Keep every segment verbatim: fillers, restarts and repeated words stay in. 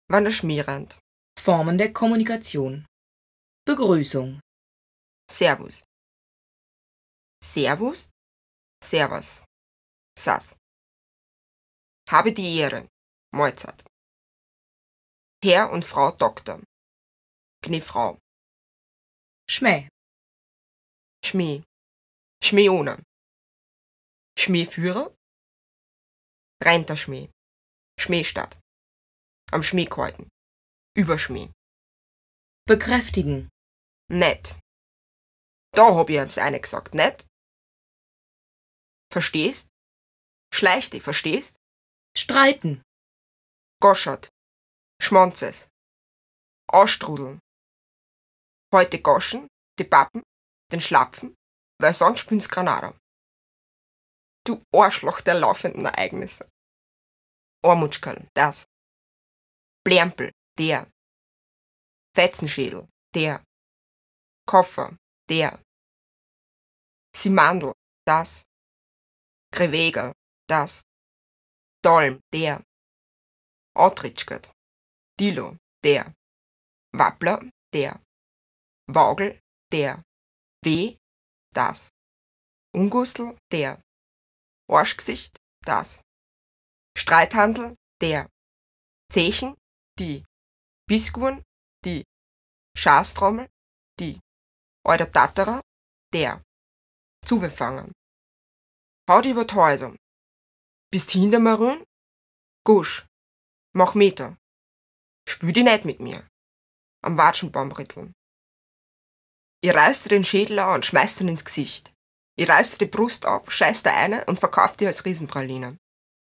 wann der Schmäh rennt. Formen der Kommunikation. Begrüßung. Servus. Servus, Servus, Sas. Habe die Ehre, Mahlzeit. Herr und Frau Doktor. Gne Frau. Schmäh. Schmäh. Schmäh ohne. Schmähführer. Renter Schmäh. Schmähstadt. Am Schmäh gehalten. Überschmäh. Bekräftigen. Nett. Da hab ich ems eine gesagt, nett? Verstehst? Schleich dich, verstehst? Streiten. Goschert. Schmonzes. Ausstrudeln. Heute goschen, die Pappen, den Schlapfen, weil sonst spinnt's Granada. Du Arschloch der laufenden Ereignisse. Ormutschkerl, das. Blärmpel, der. Fetzenschädel, der. Koffer, der. Simandl, das. Grevegel, das. Dolm, der. Outritschgert. Dilo, der. Wappler, der. Waugel, der. Weh, das. Ungustel, der. Arschgesicht, das. Streithandel, der. Zechen, die. Biskuren, die. Schastrommel, die. Euder Tatterer, der. Zuwefangen. Hau die über die Häuser. Bist hinter mir rühren? Gusch. Mach Meter. Spül die nicht mit mir. Am Watschenbaum rütteln. Ihr reißt dir den Schädel an und schmeißt ihn ins Gesicht. Ihr reißt dir die Brust auf, scheißt dir eine und verkauft die als Riesenpraline.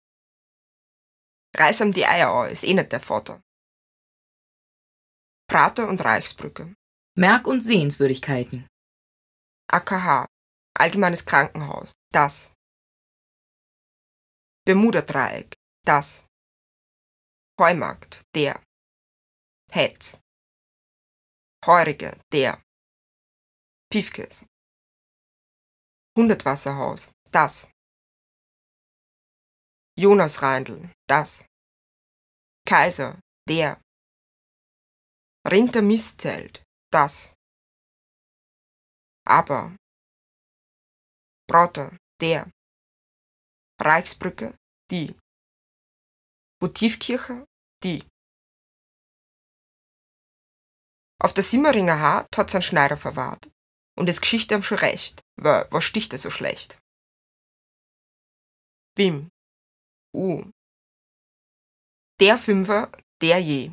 Reiß ihm die Eier an, ist eh nicht der Vater. Prater und Reichsbrücke. Merk- und Sehenswürdigkeiten. A K H. Allgemeines Krankenhaus. Das. Bermuda-Dreieck. Das. Heumarkt. Der. Hetz. Heurige. Der. Piefkes. Hundertwasserhaus. Das. Jonas-Reindl. Das. Kaiser. Der. Rinter-Mistzelt. Das. Aber. Brauter. Der. Reichsbrücke. Die. Votivkirche. Die. Auf der Simmeringer Hart hat's einen Schneider verwahrt. Und es geschicht ihm schon recht, weil was sticht er so schlecht? Bim. U. Der Fünfer, der je.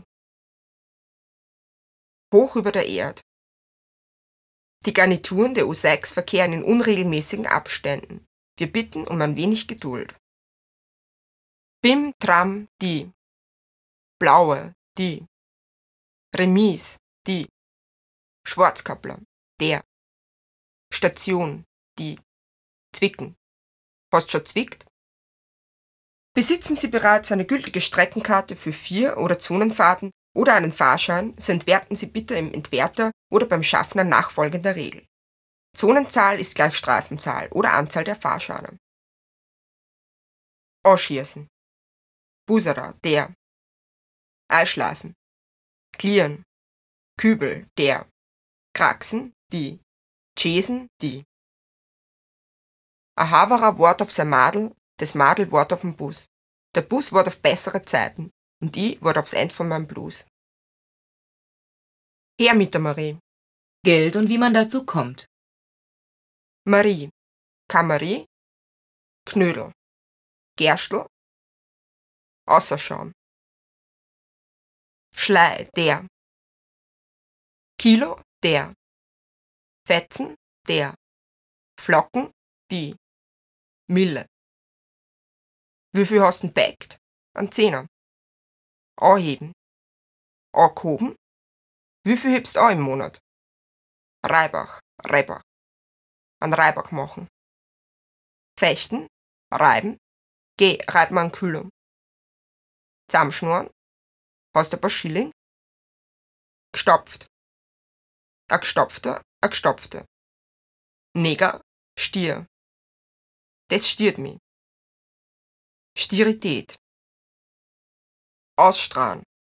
Hoch über der Erd. Die Garnituren der U sechs verkehren in unregelmäßigen Abständen. Wir bitten um ein wenig Geduld. Bim, Tram, die. Blaue, die. Remis, die. Schwarzkappler, der. Station, die. Zwicken. Hast schon zwickt? Besitzen Sie bereits eine gültige Streckenkarte für Vier- oder Zonenfahrten oder einen Fahrschein, so entwerten Sie bitte im Entwerter oder beim Schaffner nachfolgender Regel. Zonenzahl ist gleich Streifenzahl oder Anzahl der Fahrscheine. Ausschießen. Buserer, der. Eischleifen. Klieren. Kübel, der. Kraxen, die. Tschesen, die. A Haverer Wort auf sein Madel, das Madel Wort auf den Bus. Der Bus wart auf bessere Zeiten und ich wart aufs End von meinem Blues. Her mit der Marie. Geld und wie man dazu kommt. Marie. Kamarie. Knödel. Gerstl. Außerschauen. Schlei, der. Kilo, der. Fetzen, der. Flocken, die. Mille. Wie viel hast du bäckt? Ein Zehner. Anheben. Angehoben. Wie viel hebst du an im Monat? Reibach, Reibach. An Reibach machen. Fechten, reiben. Geh, reib mal einen Kühlung. Zusammenschnurren. Hast du ein paar Schilling? Gestopft. A gestopfter, a gestopfte. Neger, Stier. Das stiert mich. Stierität. Ausstrahlen.